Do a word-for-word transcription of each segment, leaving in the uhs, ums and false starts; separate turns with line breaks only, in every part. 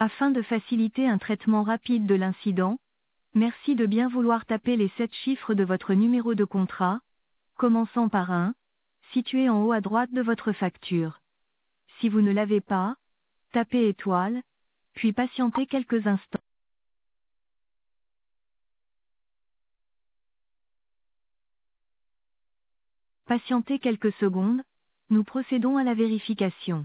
Afin de faciliter un traitement rapide de l'incident, merci de bien vouloir taper les sept chiffres de votre numéro de contrat, commençant par un, situé en haut à droite de votre facture. Si vous ne l'avez pas, tapez étoile, puis patientez quelques instants. Patientez quelques secondes, nous procédons à la vérification.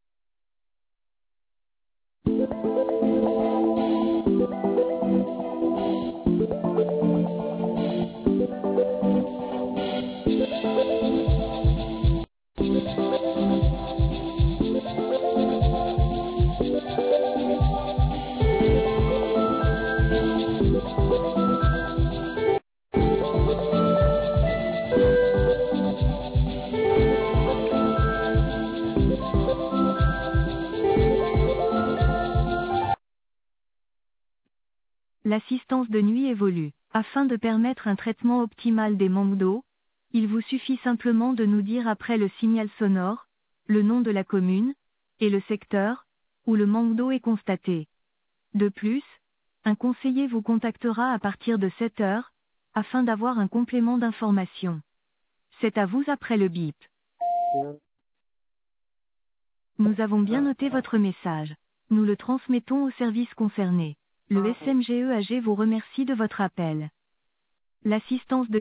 L'assistance de nuit évolue. Afin de permettre un traitement optimal des manques d'eau, il vous suffit simplement de nous dire après le signal sonore, le nom de la commune, et le secteur, où le manque d'eau est constaté. De plus, un conseiller vous contactera à partir de sept heures, afin d'avoir un complément d'information. C'est à vous après le bip. Nous avons bien noté votre message. Nous le transmettons au service concerné. Le S M G E A G vous remercie de votre appel. L'assistance de